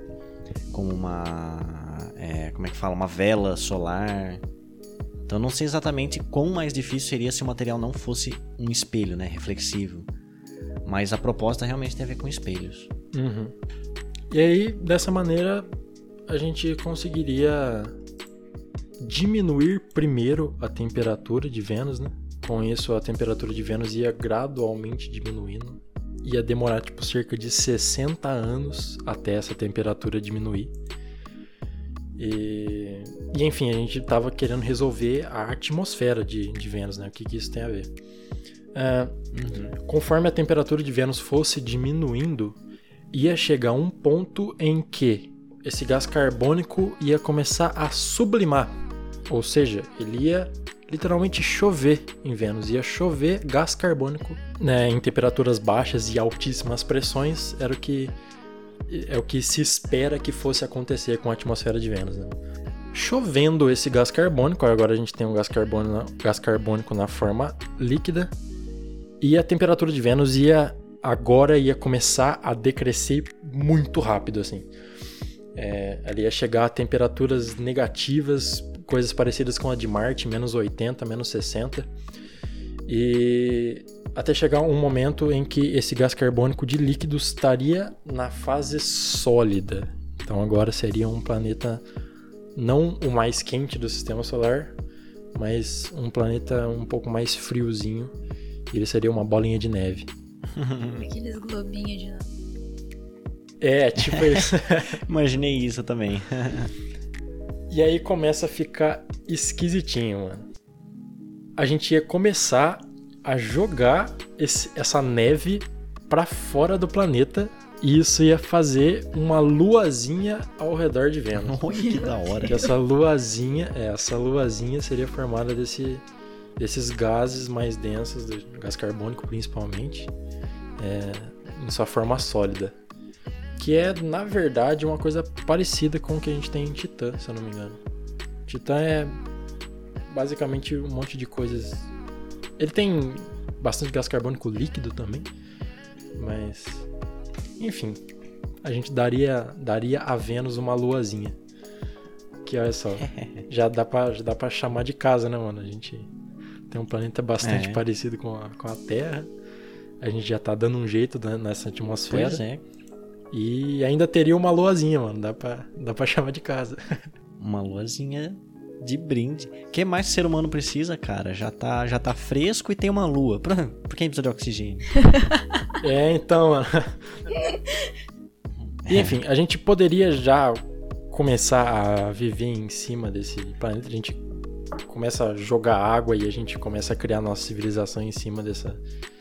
como é que fala, uma vela solar. Então não sei exatamente quão mais difícil seria se o material não fosse um espelho, né, reflexivo, mas a proposta realmente tem a ver com espelhos. E aí, dessa maneira, a gente conseguiria diminuir primeiro a temperatura de Vênus, né? Com isso, a temperatura de Vênus ia gradualmente diminuindo. Ia demorar tipo cerca de 60 anos até essa temperatura diminuir. E enfim, a gente estava querendo resolver a atmosfera de Vênus, né? O que isso tem a ver? Conforme a temperatura de Vênus fosse diminuindo, ia chegar um ponto em que esse gás carbônico ia começar a sublimar. Ou seja, ele ia literalmente chover em Vênus, ia chover gás carbônico, né, em temperaturas baixas e altíssimas pressões, é o que se espera que fosse acontecer com a atmosfera de Vênus, né? Chovendo esse gás carbônico, agora a gente tem um gás carbônico na forma líquida, e a temperatura de Vênus ia começar a decrescer muito rápido, assim. Ela ia chegar a temperaturas negativas, coisas parecidas com a de Marte, menos 80, menos 60, e até chegar um momento em que esse gás carbônico de líquido estaria na fase sólida. Então agora seria um planeta não o mais quente do sistema solar, mas um planeta um pouco mais friozinho, e ele seria uma bolinha de neve. Aqueles globinhos de tipo isso. Imaginei isso também. E aí começa a ficar esquisitinho, mano. A gente ia começar a jogar essa neve pra fora do planeta, e isso ia fazer uma luazinha ao redor de Vênus. Olha que da hora. E essa luazinha seria formada desses gases mais densos, do gás carbônico principalmente, em sua forma sólida. Que é, na verdade, uma coisa parecida com o que a gente tem em Titã, se eu não me engano. Titã é basicamente um monte de coisas. Ele tem bastante gás carbônico líquido também, mas enfim, a gente daria a Vênus uma luazinha. Que olha só, já dá pra chamar de casa, né, mano? A gente tem um planeta bastante parecido com a Terra. A gente já tá dando um jeito nessa atmosfera. Pois é. E ainda teria uma luazinha, mano. Dá pra chamar de casa. Uma luazinha de brinde. O que mais o ser humano precisa, cara? Já tá fresco e tem uma lua. Por que precisa de oxigênio? Então, mano. E, enfim, a gente poderia já começar a viver em cima desse planeta. A gente começa a jogar água e a gente começa a criar nossa civilização em cima desse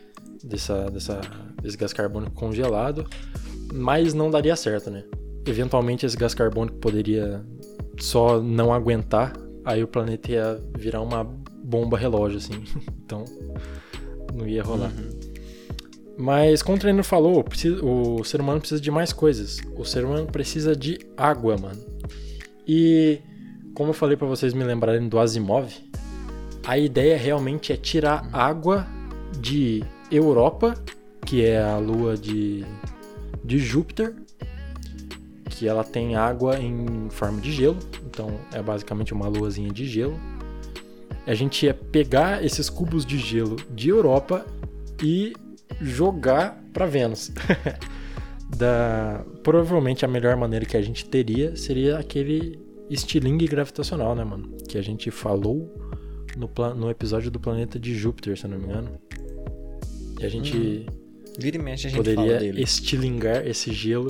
gás carbônico congelado. Mas não daria certo, né? Eventualmente esse gás carbônico poderia só não aguentar, aí o planeta ia virar uma bomba relógio, assim. Então, não ia rolar. Mas, como o trainer falou, o ser humano precisa de mais coisas. O ser humano precisa de água, mano. E, como eu falei pra vocês me lembrarem do Asimov, a ideia realmente é tirar água de Europa, que é a lua de Júpiter, que ela tem água em forma de gelo, então é basicamente uma luazinha de gelo. A gente ia pegar esses cubos de gelo de Europa e jogar para Vênus. Provavelmente a melhor maneira que a gente teria seria aquele estilingue gravitacional, né, mano? Que a gente falou no episódio do planeta de Júpiter, se eu não me engano. E a gente Vira e mexe, a gente poderia fala dele. estilingar esse gelo.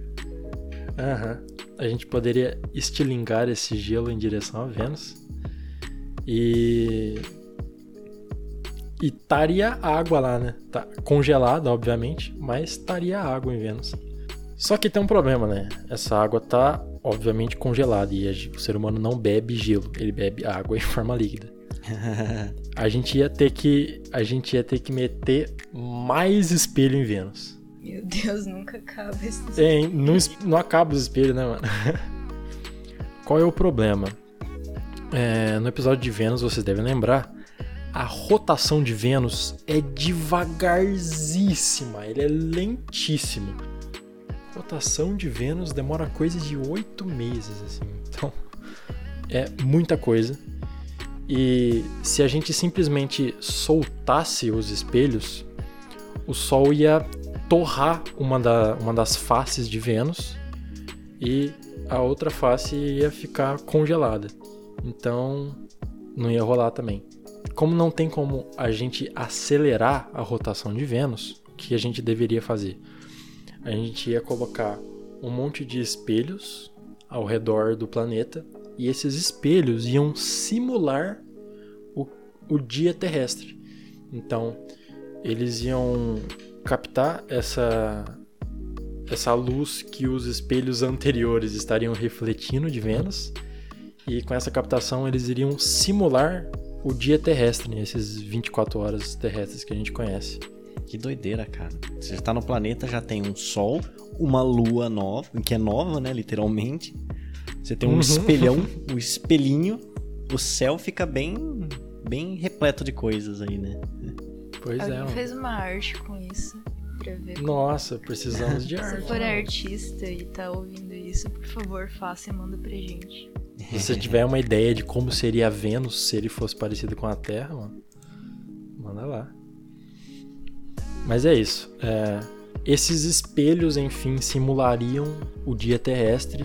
A gente poderia estilingar esse gelo em direção a Vênus. E estaria água lá, né? Tá congelada, obviamente, mas estaria água em Vênus. Só que tem um problema, né? Essa água tá, obviamente, congelada e o ser humano não bebe gelo, ele bebe água em forma líquida. A gente ia ter que meter mais espelho em Vênus. Meu Deus, nunca acaba esse Não acaba os espelhos, né, mano? Qual é o problema? No episódio de Vênus, vocês devem lembrar, a rotação de Vênus é devagarzíssima, ele é lentíssimo. A rotação de Vênus demora coisa de 8 meses, assim. Então, é muita coisa. E se a gente simplesmente soltasse os espelhos, o Sol ia torrar uma das faces de Vênus e a outra face ia ficar congelada. Então não ia rolar também. Como não tem como a gente acelerar a rotação de Vênus, o que a gente deveria fazer? A gente ia colocar um monte de espelhos ao redor do planeta e esses espelhos iam simular o dia terrestre. Então, eles iam captar essa luz que os espelhos anteriores estariam refletindo de Vênus, e com essa captação eles iriam simular o dia terrestre, esses 24 horas terrestres que a gente conhece. Que doideira, cara. Você está no planeta, já tem um sol, uma lua nova, que é nova, né, literalmente. Você tem um espelhão, um espelhinho, o céu fica bem repleto de coisas aí, né? Pois Alguém é. fez uma arte com isso pra ver. Nossa, precisamos de arte. Se for artista e tá ouvindo isso, por favor, faça e manda pra gente. Se você tiver uma ideia de como seria a Vênus se ele fosse parecido com a Terra, mano, manda lá. Mas é isso. Esses espelhos, enfim, simulariam o dia terrestre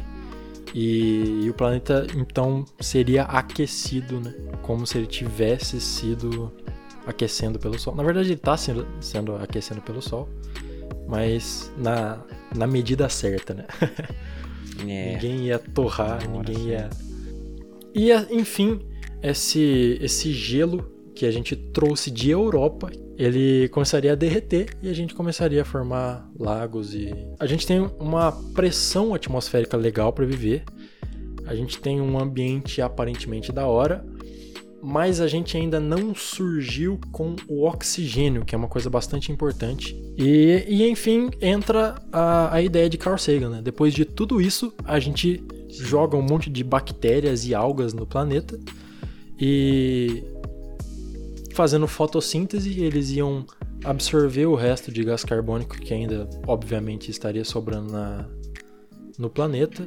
e o planeta, então, seria aquecido, né? Como se ele tivesse sido aquecendo pelo Sol. Na verdade, ele está sendo aquecendo pelo Sol, mas na medida certa, né? Ninguém ia torrar, ninguém ia... E, enfim, esse gelo que a gente trouxe de Europa, ele começaria a derreter e a gente começaria a formar lagos e... A gente tem uma pressão atmosférica legal para viver, a gente tem um ambiente aparentemente da hora, mas a gente ainda não surgiu com o oxigênio, que é uma coisa bastante importante. E enfim, entra a ideia de Carl Sagan, né? Depois de tudo isso, a gente joga um monte de bactérias e algas no planeta e fazendo fotossíntese, eles iam absorver o resto de gás carbônico que ainda, obviamente, estaria sobrando no planeta.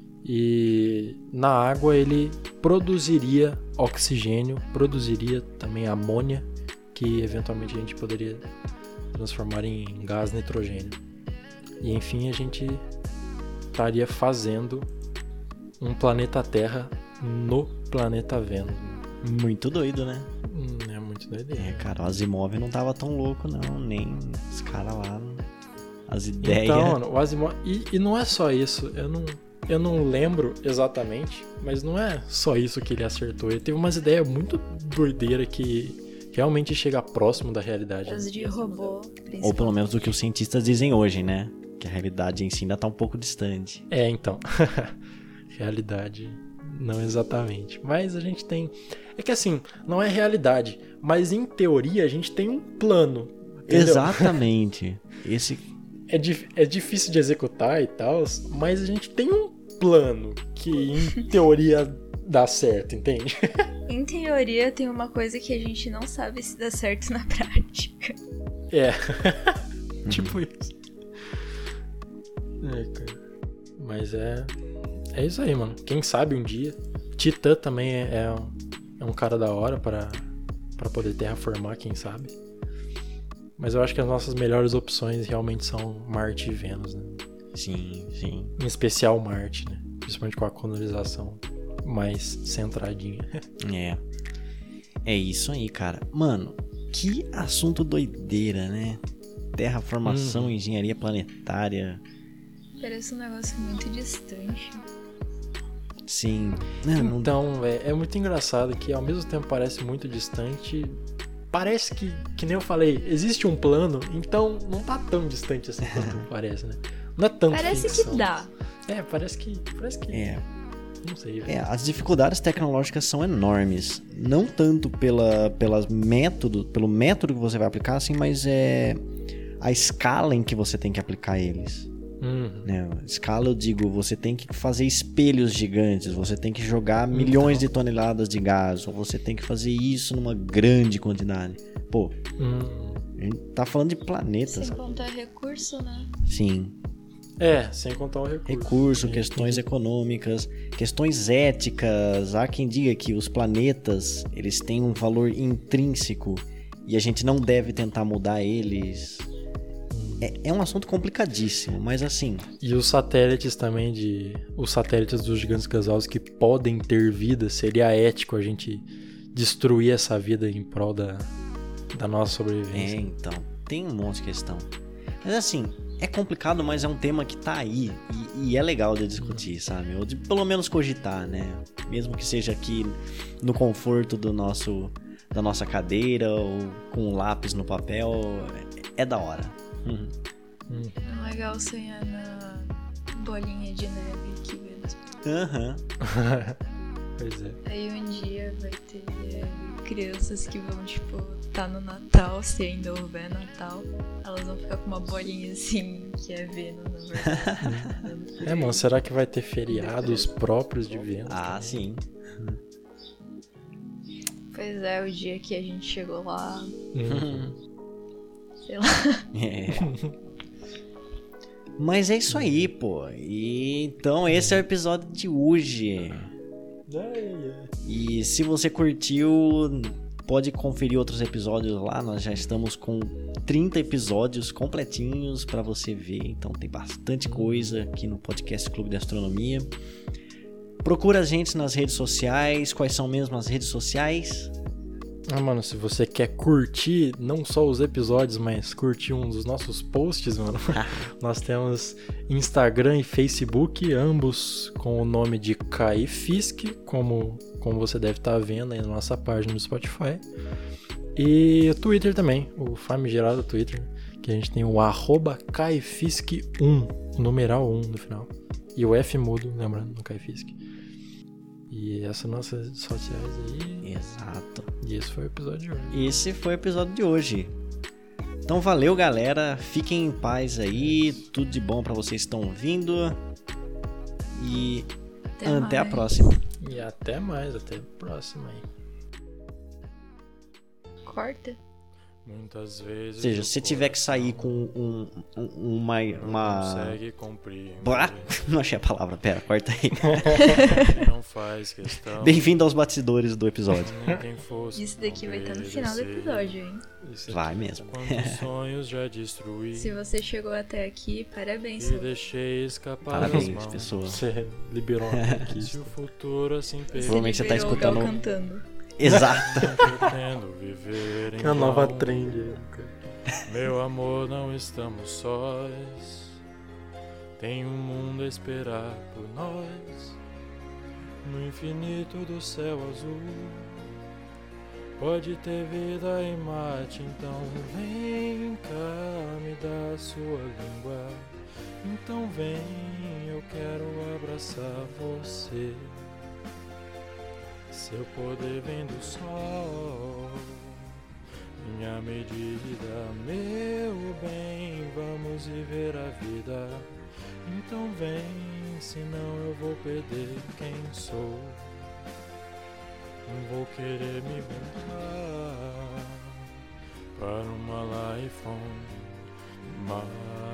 E na água ele produziria oxigênio, produziria também amônia, que eventualmente a gente poderia transformar em gás nitrogênio. E enfim, a gente estaria fazendo um planeta Terra no planeta Vênus. Muito doido, né? É muito doido. Cara, o Asimov não tava tão louco, não. Nem os caras lá. As ideias. Então, mano, o Asimov... E não é só isso. Eu não lembro exatamente, mas não é só isso que ele acertou. Ele teve umas ideias muito doideiras que realmente chega próximo da realidade. As de robô, ou pelo menos do que os cientistas dizem hoje, né? Que a realidade em si ainda tá um pouco distante. Então. Realidade, não exatamente. Mas a gente tem... É que assim, não é realidade, mas em teoria a gente tem um plano. Entendeu? Exatamente. Esse... É difícil de executar e tal, mas a gente tem um plano que, em teoria, dá certo, entende? Em teoria, tem uma coisa que a gente não sabe se dá certo na prática. Tipo isso. Cara. Mas é isso aí, mano. Quem sabe um dia. Titã também é um cara da hora pra poder terraformar, quem sabe. Mas eu acho que as nossas melhores opções realmente são Marte e Vênus, né? Sim. Em especial Marte, né? Principalmente com a colonização mais centradinha. É isso aí, cara. Mano, que assunto doideira, né? Terraformação, engenharia planetária. Parece um negócio muito distante. Sim. Então, é muito engraçado que ao mesmo tempo parece muito distante... Parece que nem eu falei, existe um plano, então não tá tão distante assim quanto parece, né? Não é tanto Parece ficção. que dá. Parece que... Não sei, velho. As dificuldades tecnológicas são enormes. Não tanto pelo método que você vai aplicar, assim, mas a escala em que você tem que aplicar eles. Né? Escala, eu digo, você tem que fazer espelhos gigantes, você tem que jogar milhões de toneladas de gás, ou você tem que fazer isso numa grande quantidade. Pô, a gente tá falando de planetas. Sem contar recurso, né? Sim. Sem contar o recurso. Recurso, questões econômicas, questões éticas. Há quem diga que os planetas, eles têm um valor intrínseco e a gente não deve tentar mudar eles. é um assunto complicadíssimo, mas assim... E os satélites também os satélites dos gigantes gasosos que podem ter vida, seria ético a gente destruir essa vida em prol da nossa sobrevivência. Então, tem um monte de questão. Mas assim, é complicado, mas é um tema que tá aí e é legal de discutir, sabe? Ou de pelo menos cogitar, né? Mesmo que seja aqui no conforto da nossa cadeira ou com um lápis no papel, é da hora. É legal sonhar na bolinha de neve que Vênus. Aham. Pois é. Aí um dia vai ter crianças que vão, tipo, tá no Natal, se ainda houver Natal, elas vão ficar com uma bolinha assim, que é Vênus, na verdade. Mano, será que vai ter feriados próprios de Vênus? Ah, sim. Pois é, o dia que a gente chegou lá, sei lá. Mas é isso aí, pô. E então esse é o episódio de hoje. E se você curtiu, pode conferir outros episódios lá. Nós já estamos com 30 episódios completinhos pra você ver. Então tem bastante coisa aqui no podcast Clube de Astronomia. Procura a gente nas redes sociais. Quais são mesmo as redes sociais? Mano, se você quer curtir não só os episódios, mas curtir um dos nossos posts, mano, nós temos Instagram e Facebook, ambos com o nome de Caifisk, como você deve estar vendo aí na nossa página no Spotify. E o Twitter também, o famigerado Twitter, que a gente tem o @Caifisk1, o numeral 1 no final. E o F mudo, lembrando, no Caifisk. E essas nossas redes sociais aí. Exato. E esse foi o episódio de hoje. Esse foi o episódio de hoje. Então valeu, galera. Fiquem em paz aí. Tudo de bom pra vocês que estão ouvindo. E até a próxima. E até mais, até a próxima aí. Corta. Muitas vezes. Ou seja, se tiver que sair com uma... Consegue compreender. Não achei a palavra, pera, corta aí. Não faz questão. Bem-vindo aos bastidores do episódio. Isso daqui vai estar no final do episódio, hein? Vai mesmo. Quantos sonhos já destruí. Se você chegou até aqui, parabéns. E deixei escapar Parabéns, das mãos. pessoa. Você liberou uma conquista. Se o futuro assim Provavelmente você tá escutando. Cantando. Exato. Pretendo viver em É a nova vão. trend aí, cara. Meu amor, não estamos sós. Tem um mundo a esperar por nós. No infinito do céu azul. Pode ter vida em Marte, então vem cá, me dá sua língua. Então vem, eu quero abraçar você. Seu poder vem do sol, minha medida, meu bem, vamos viver a vida. Então vem, senão eu vou perder quem sou. Não vou querer me voltar para uma life on Mars.